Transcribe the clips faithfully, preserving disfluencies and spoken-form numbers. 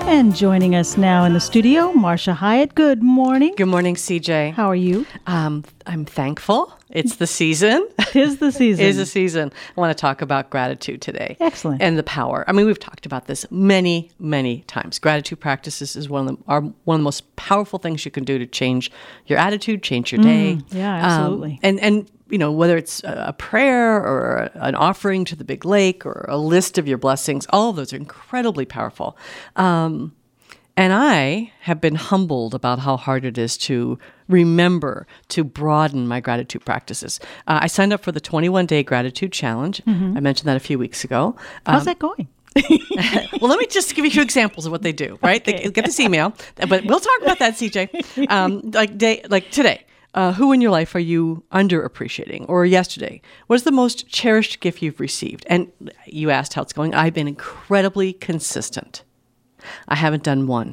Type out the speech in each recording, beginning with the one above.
And joining us now in the studio, Marcia Hyatt. Good morning. Good morning, C J. How are you? Um, I'm thankful. It's the season. Tis the season. It is the season. I want to talk about gratitude today. Excellent. And the power. I mean, we've talked about this many, many times. Gratitude practices is one of the are one of the most powerful things you can do to change your attitude, change your day. Mm, yeah, absolutely. Um, and and you know, whether it's a prayer or an offering to the big lake or a list of your blessings, all of those are incredibly powerful. Um, and I have been humbled about how hard it is to remember to broaden my gratitude practices. Uh, I signed up for the twenty-one day gratitude challenge. Mm-hmm. I mentioned that a few weeks ago. How's um, that going? Well, let me just give you a few examples of what they do, right? Okay. They get this email, but we'll talk about that, C J. Um, like day, like today. Uh, who in your life are you underappreciating? Or yesterday, what is the most cherished gift you've received? And you asked how it's going. I've been incredibly consistent. I haven't done one.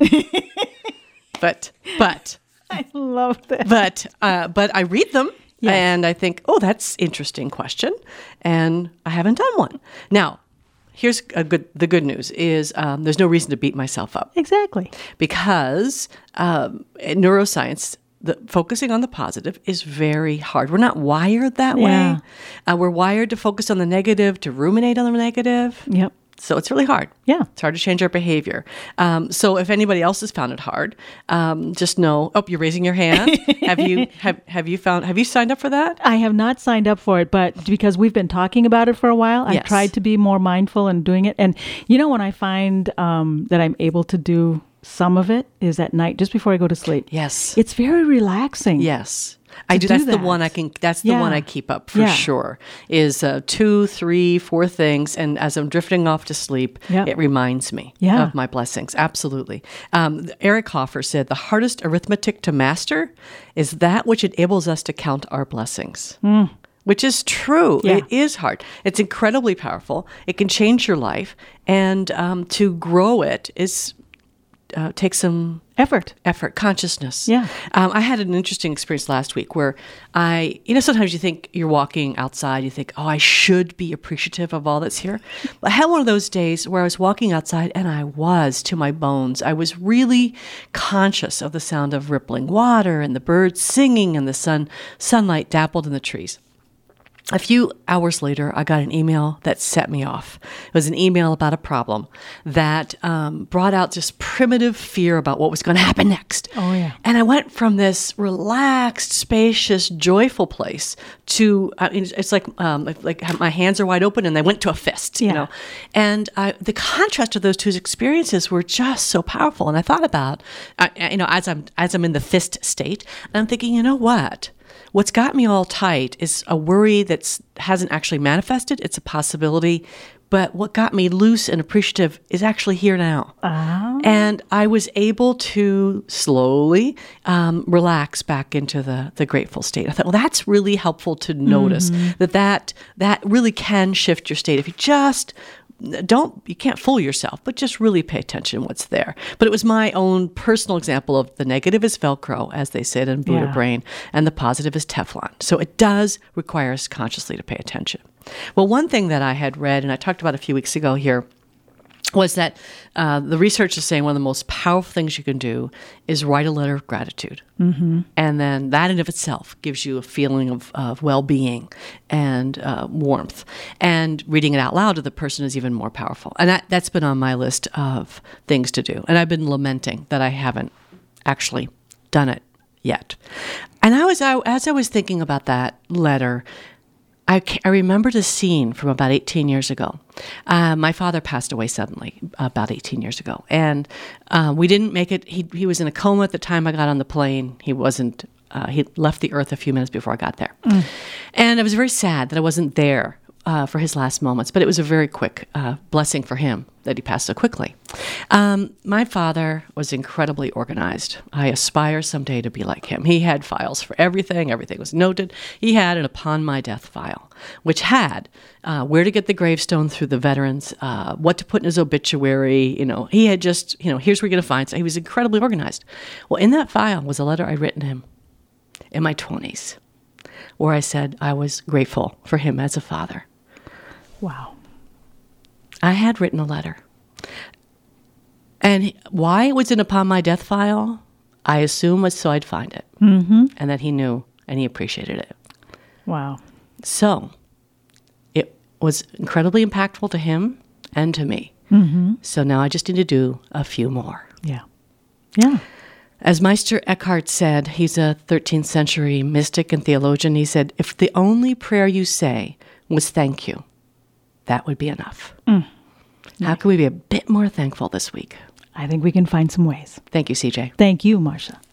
but, but. I love that. But, uh, but I read them. Yes. And I think, oh, that's interesting question. And I haven't done one. Now, here's a good. The good news is um, there's no reason to beat myself up. Exactly. Because um, in neuroscience, the, focusing on the positive is very hard. We're not wired that Yeah. way. Uh, we're wired to focus on the negative, to ruminate on the negative. Yep. So it's really hard. Yeah. It's hard to change our behavior. Um, so if anybody else has found it hard, um, just know, oh, you're raising your hand. have you have, have you found, have you signed up for that? I have not signed up for it, but because we've been talking about it for a while, I've Yes. tried to be more mindful in doing it. And you know, when I find um, that I'm able to do some of it is at night, just before I go to sleep. Yes. It's very relaxing. Yes. I do. do That's that. the one I can, that's the Yeah. one I keep up for Yeah. sure is uh, two, three, four things. And as I'm drifting off to sleep, Yeah. it reminds me Yeah. of my blessings. Absolutely. Um, Eric Hoffer said the hardest arithmetic to master is that which enables us to count our blessings. Mm. Which is true. Yeah. It is hard. It's incredibly powerful. It can change your life. And um, to grow it is uh, take some Effort. effort, consciousness. Yeah. Um, I had an interesting experience last week where I, you know, sometimes you think you're walking outside, you think, oh, I should be appreciative of all that's here. I had one of those days where I was walking outside and I was to my bones. I was really conscious of the sound of rippling water and the birds singing and the sun, sunlight dappled in the trees. A few hours later, I got an email that set me off. It was an email about a problem that um, brought out just primitive fear about what was going to happen next. Oh, yeah. And I went from this relaxed, spacious, joyful place to, I mean, it's like um, like, like my hands are wide open and they went to a fist, Yeah. you know. And I, the contrast of those two experiences were just so powerful. And I thought about, I, you know, as I'm as I'm in the fist state, and I'm thinking, you know what? What's got me all tight is a worry that hasn't actually manifested. It's a possibility. But what got me loose and appreciative is actually here now. Oh. And I was able to slowly um, relax back into the, the grateful state. I thought, well, that's really helpful to notice Mm-hmm. that, that that really can shift your state if you just don't, you can't fool yourself, but just really pay attention to what's there. But it was my own personal example of the negative is Velcro, as they said in Buddha Yeah. Brain, and the positive is Teflon. So it does require us consciously to pay attention. Well, one thing that I had read, and I talked about a few weeks ago here, was that uh, the research is saying one of the most powerful things you can do is write a letter of gratitude. Mm-hmm. And then that in and of itself gives you a feeling of, of well-being and uh, warmth. And reading it out loud to the person is even more powerful. And that, that's been on my list of things to do. And I've been lamenting that I haven't actually done it yet. And I was, I, as I was thinking about that letter, I, I remembered a scene from about eighteen years ago. Uh, my father passed away suddenly about eighteen years ago. And uh, we didn't make it. He, he was in a coma at the time I got on the plane. He wasn't, uh, he left the earth a few minutes before I got there. Mm. And I was very sad that I wasn't there uh, for his last moments. But it was a very quick uh, blessing for him that he passed so quickly. Um, my father was incredibly organized. I aspire someday to be like him. He had files for everything. Everything was noted. He had an upon my death file, which had uh, where to get the gravestone through the veterans, uh, what to put in his obituary. You know, he had just, you know, here's where you're going to find. So he was incredibly organized. Well, in that file was a letter I'd written him in my twenties, where I said I was grateful for him as a father. Wow. I had written a letter. And he- why it was in Upon My Death File, I assume was so I'd find it. Mm-hmm. And that he knew and he appreciated it. Wow. So it was incredibly impactful to him and to me. Mm-hmm. So now I just need to do a few more. Yeah. Yeah. As Meister Eckhart said, he's a thirteenth century mystic and theologian. He said, if the only prayer you say was thank you, that would be enough. Mm. How can we be a bit more thankful this week? I think we can find some ways. Thank you, C J. Thank you, Marsha.